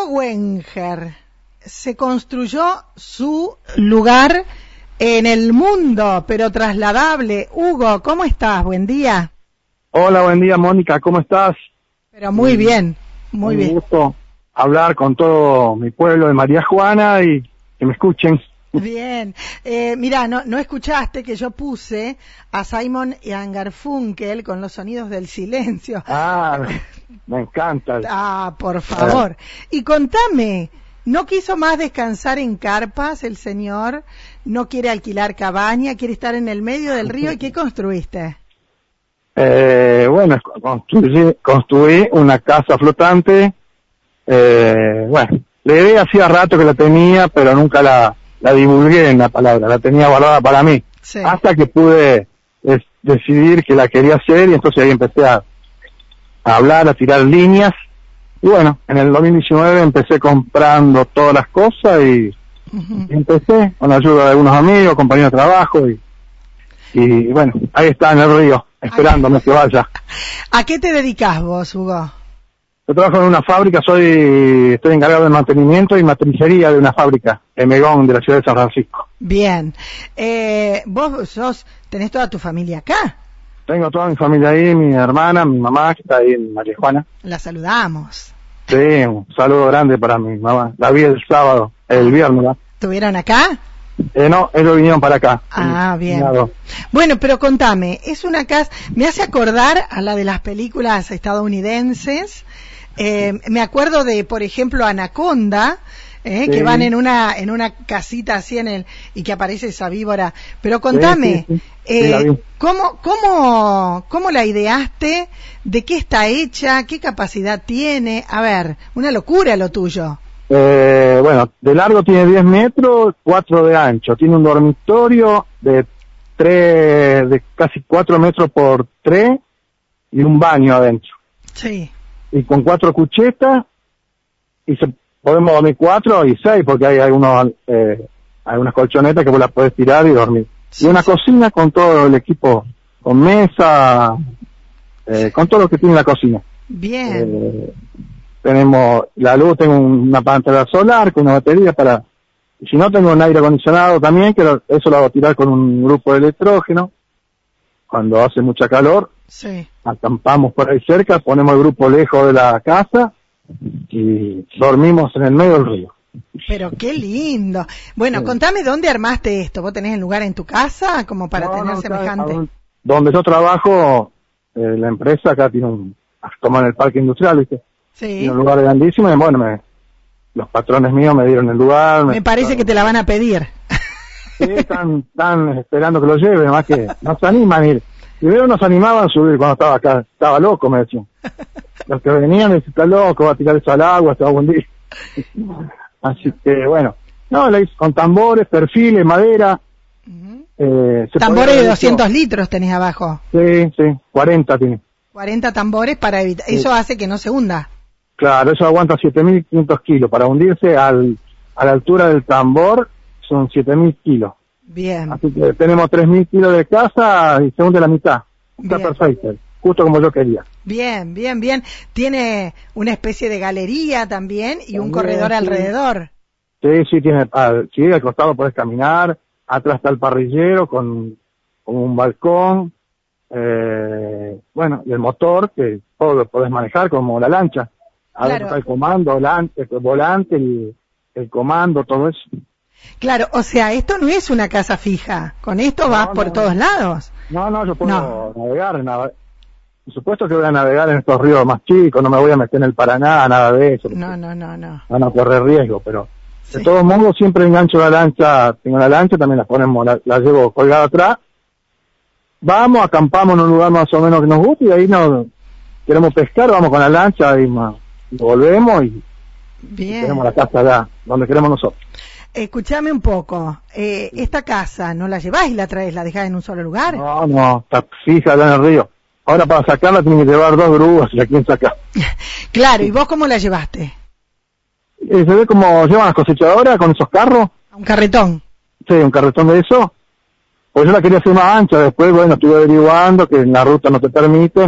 Hugo Wenger se construyó su lugar en el mundo, pero trasladable. Hugo, ¿cómo estás? Buen día. Hola, buen día, Mónica, ¿cómo estás? Pero muy bien, muy bien. Un gusto hablar con todo mi pueblo de María Juana y que me escuchen. Bien, mira, no escuchaste que yo puse a Simon y Garfunkel con los sonidos del silencio. Ah, me encanta. Ah, por favor. Y contame, ¿no quiso más descansar en carpas el señor? ¿No quiere alquilar cabaña? ¿Quiere estar en el medio del río? ¿Y qué construiste? Bueno, construí una casa flotante. Bueno, la idea hacía rato que la tenía, pero nunca la divulgué en la palabra, la tenía guardada para mí. Sí. Hasta que pude decidir que la quería hacer y entonces ahí empecé a hablar, a tirar líneas. Y bueno, en el 2019 empecé comprando todas las cosas y empecé con la ayuda de algunos amigos, compañeros de trabajo y bueno, ahí está en el río, esperándome que vaya. ¿A qué te dedicas vos, Hugo? Yo trabajo en una fábrica, estoy encargado de mantenimiento y matricería de una fábrica, en Megón, de la ciudad de San Francisco. Bien. ¿Vos tenés toda tu familia acá? Tengo toda mi familia ahí, mi hermana, mi mamá, que está ahí en María Juana. La saludamos. Sí, un saludo grande para mi mamá. La vi el viernes, ¿no? ¿Estuvieron acá? No, ellos vinieron para acá. Ah, bien. Bueno, pero contame, es una casa, me hace acordar a la de las películas estadounidenses. Me acuerdo de, por ejemplo, Anaconda, Sí. que van en una casita así y que aparece esa víbora. Pero contame, Sí, la vi. ¿cómo la ideaste? ¿De qué está hecha? ¿Qué capacidad tiene? A ver, una locura lo tuyo. Bueno, de largo tiene 10 metros, 4 de ancho. Tiene un dormitorio de casi 4 metros por 3 y un baño adentro. Sí. Y con 4 cuchetas y podemos dormir 4 y 6 porque hay algunas colchonetas que vos las podés tirar y dormir. Sí, y una sí. cocina con todo el equipo, con mesa, con todo lo que tiene la cocina. Bien. Tenemos la luz, tengo una pantalla solar con una batería si no tengo un aire acondicionado también, que eso lo hago tirar con un grupo de electrógeno. Cuando hace mucha calor, Sí. acampamos por ahí cerca, ponemos el grupo lejos de la casa y dormimos en el medio del río. Pero qué lindo. Bueno, contame dónde armaste esto. ¿Vos tenés el lugar en tu casa como para tener semejante? Donde yo trabajo, la empresa acá tiene como en el parque industrial, ¿viste? Sí. Tiene un lugar grandísimo y bueno, los patrones míos me dieron el lugar. Me parece que te la van a pedir. Sí, están esperando que lo lleve, más que no se animan a ir. Primero nos animaban a subir cuando estaba acá, estaba loco, me decían. Los que venían me decían, está loco, va a tirar eso al agua, se va a hundir. Así que bueno, no, la hice con tambores, perfiles, madera. Tambores de 200 litros tenés abajo. Sí, 40 tiene. 40 tambores para evitar, eso hace que no se hunda. Claro, eso aguanta 7.500 kilos. Para hundirse a la altura del tambor son 7.000 kilos. Bien. Así que tenemos 3.000 kilos de casa y se hunde la mitad. Está perfecto, justo como yo quería. Bien. Tiene una especie de galería también y un corredor alrededor. Sí, tiene, al costado podés caminar, atrás está el parrillero con un balcón, bueno, y el motor que todo lo podés manejar como la lancha. Adentro está el comando, el volante, el comando, todo eso. Claro, o sea, esto no es una casa fija. Con esto vas por todos lados. No, yo puedo navegar. Por supuesto que voy a navegar en estos ríos más chicos, no me voy a meter en el Paraná, nada de eso. No. Van a correr riesgo, pero de todos modos siempre engancho la lancha, tengo la lancha, también la llevo colgada atrás. Vamos, acampamos en un lugar más o menos que nos guste y ahí queremos pescar, vamos con la lancha y volvemos y tenemos la casa allá, donde queremos nosotros. Escuchame un poco, esta casa, ¿no la llevás y la traes, la dejás en un solo lugar? No, está fija allá en el río. Ahora para sacarla tienen que llevar 2 grúas y la quieren sacar. Claro, ¿y vos cómo la llevaste? Se ve como llevan las cosechadoras con esos carros. ¿Un carretón? Sí, un carretón de eso. Pues yo la quería hacer más ancha, después, bueno, estuve averiguando que en la ruta no te permiten.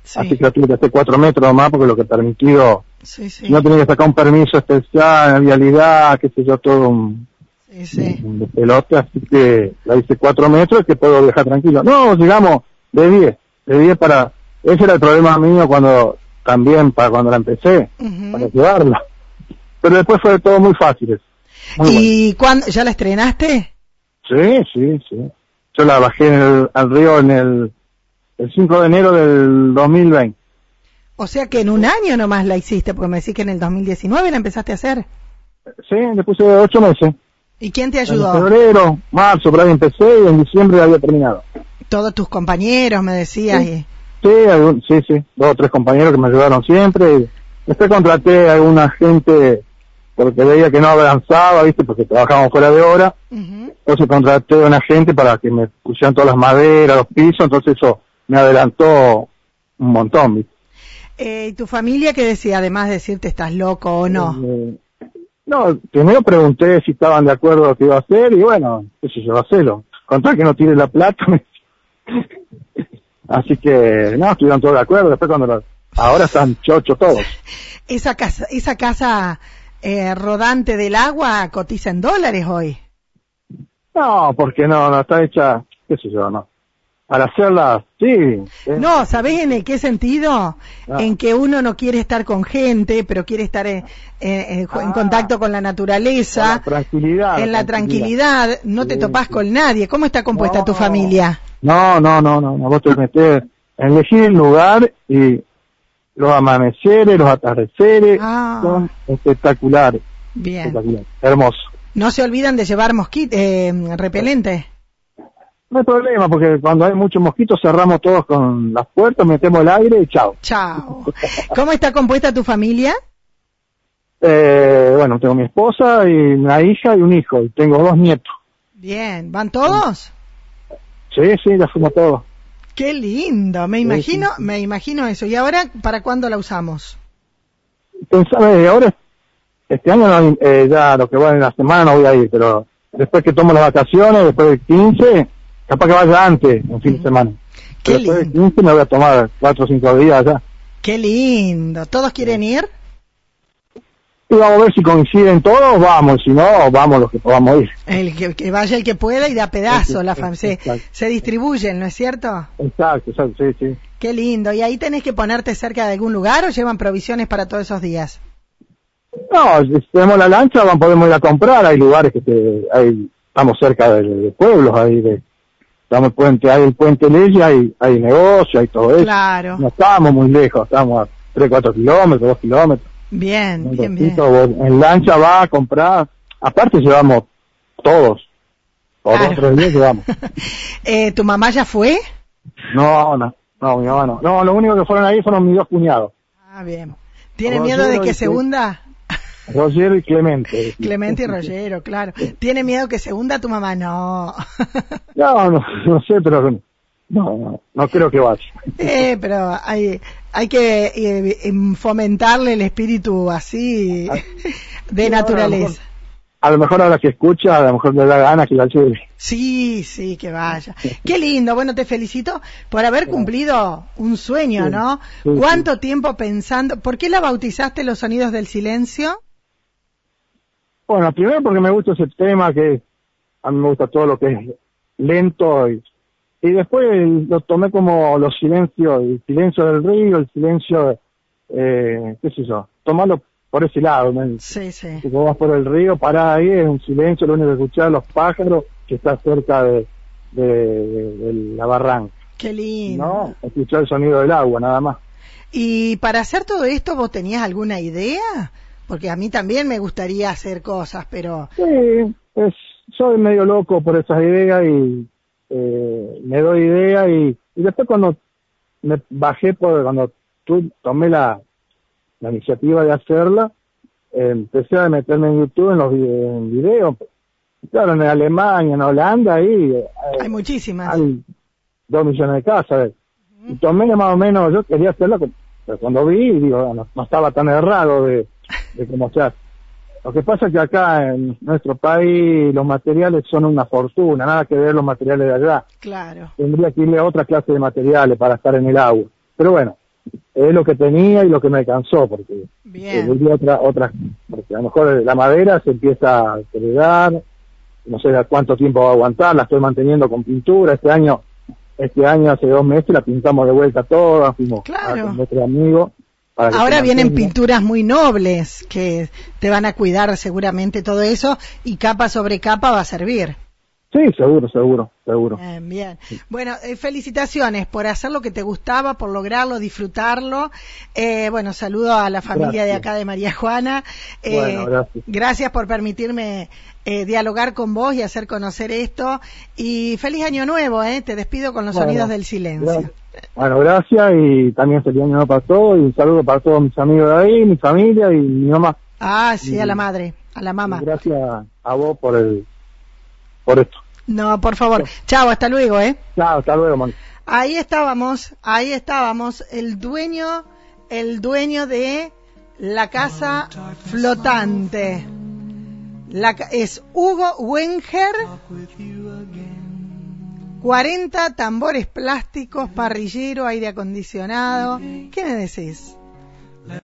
Sí. Así que yo tuve que hacer 4 metros más porque lo que permitido, Sí, sí. no tenía que sacar un permiso especial, en vialidad, qué sé yo, todo un Sí. de pelote, así que la hice 4 metros que puedo viajar tranquilo. No, llegamos de 10 para, ese era el problema mío cuando la empecé, para llevarla. Pero después fue todo muy fácil. ¿Y cuándo, ya la estrenaste? Sí. Yo la bajé al río el 5 de enero del 2020. O sea que en un año nomás la hiciste, porque me decís que en el 2019 la empezaste a hacer. Sí, le puse 8 meses. ¿Y quién te ayudó? En febrero, marzo, por ahí empecé y en diciembre había terminado. Todos tus compañeros, me decías. Sí, sí, 2 o 3 compañeros que me ayudaron siempre. Y después contraté a alguna gente porque veía que no avanzaba, ¿viste? Porque trabajábamos fuera de hora. Entonces contraté a una gente para que me pusieran todas las maderas, los pisos, entonces eso me adelantó un montón, ¿viste? ¿Y tu familia qué decía, además de decirte estás loco o no? No, primero pregunté si estaban de acuerdo con lo que iba a hacer y bueno, qué sé yo, hacelo. Contar que no tire la plata. Así que, no, estuvieron todos de acuerdo. Después ahora están chochos todos. Esa casa rodante del agua cotiza en dólares hoy. No, porque no está hecha, qué sé yo, no. Para hacerla, sí. No, ¿sabés en qué sentido? No. En que uno no quiere estar con gente, pero quiere estar en contacto con la naturaleza. Con la tranquilidad. En la tranquilidad, no te topás con nadie. ¿Cómo está compuesta tu familia? No, vos te metés, elegir el lugar y los amaneceres, los atardeceres, son espectaculares. Bien. Espectaculares, hermoso. No se olvidan de llevar repelente. No hay problema, porque cuando hay muchos mosquitos cerramos todos con las puertas, metemos el aire y chao. Chao. ¿Cómo está compuesta tu familia? Bueno, tengo mi esposa y una hija y un hijo, y tengo 2 nietos. Bien, ¿van todos? Sí, ya fuimos todos. Qué lindo, me imagino eso. ¿Y ahora para cuándo la usamos? Pensaba, ahora, este año no, ya lo que va en la semana no voy a ir, pero después que tomo las vacaciones, después del 15, capaz que vaya antes, en fin de semana. Qué pero después lindo. del 15 me voy a tomar 4 o 5 días ya. Qué lindo. ¿Todos quieren ir? Y vamos a ver si coinciden todos, vamos, si no, vamos los que podamos ir. Que vaya el que pueda y de a pedazo se distribuyen, ¿no es cierto? Exacto, sí. Qué lindo. ¿Y ahí tenés que ponerte cerca de algún lugar o llevan provisiones para todos esos días? No, si tenemos la lancha, podemos ir a comprar, hay lugares estamos cerca de pueblos, estamos hay el puente Ley, hay negocio, hay todo eso. Claro. No estamos muy lejos, estamos a 3, 4 kilómetros, 2 kilómetros. Bien. En lancha va a comprar, aparte llevamos todos, por 2 o 3 días llevamos. ¿Tu mamá ya fue? No, mi mamá no. No, lo único que fueron ahí fueron mis 2 cuñados. Ah, bien. ¿Tiene miedo de que se hunda? Rogero y Clemente. Clemente y Rogero, claro. ¿Tiene miedo que se hunda tu mamá? No. No sé, pero no creo que vaya. Pero hay que fomentarle el espíritu así de naturaleza. A lo mejor ahora que escucha, a lo mejor le da ganas que la lleve. Sí, que vaya. Qué lindo. Bueno, te felicito por haber cumplido un sueño, ¿no? Sí, ¿Cuánto tiempo pensando? ¿Por qué la bautizaste Los Sonidos del Silencio? Bueno, primero porque me gusta ese tema, que a mí me gusta todo lo que es lento, y después lo tomé como los silencios, el silencio del río, el silencio, qué sé yo, tomarlo por ese lado. Sí. Si vos vas por el río, parás ahí, es un silencio, lo único que escuchás los pájaros que está cerca de la barranca. Qué lindo. No, escuchar el sonido del agua, nada más. ¿Y para hacer todo esto vos tenías alguna idea? Porque a mí también me gustaría hacer cosas, pero... Sí, soy medio loco por esas ideas y me doy idea y después cuando me bajé, cuando tomé la iniciativa de hacerla, empecé a meterme en YouTube en videos. Claro, en Alemania, en Holanda, ahí hay muchísimas. Hay 2 millones de casas. Y tomé más o menos, yo quería hacerlo, pero cuando vi, digo, no estaba tan errado de cómo se hace. Lo que pasa es que acá en nuestro país los materiales son una fortuna, nada que ver los materiales de allá. Claro. Tendría que irle a otra clase de materiales para estar en el agua. Pero bueno, es lo que tenía y lo que me alcanzó, porque porque a lo mejor la madera se empieza a degradar, no sé cuánto tiempo va a aguantar, la estoy manteniendo con pintura. Este año hace 2 meses la pintamos de vuelta toda, fuimos con nuestro amigo. Ahora vienen pinturas muy nobles que te van a cuidar seguramente todo eso, y capa sobre capa va a servir. Sí, seguro. Bien. Bueno, felicitaciones por hacer lo que te gustaba, por lograrlo, disfrutarlo. Bueno, saludo a la familia de acá de María Juana. Gracias por permitirme dialogar con vos y hacer conocer esto. Y feliz año nuevo, te despido con los sonidos del silencio. Bueno, gracias, y también feliz año nuevo para todos, y un saludo para todos mis amigos de ahí, mi familia y mi mamá. Sí, a la madre, a la mamá. Gracias a vos por esto. No, por favor. Chao, hasta luego, Chao, hasta luego, man. Ahí estábamos, el dueño de la casa flotante. Es Hugo Wenger. 40 tambores plásticos, parrillero, aire acondicionado. ¿Qué me decís?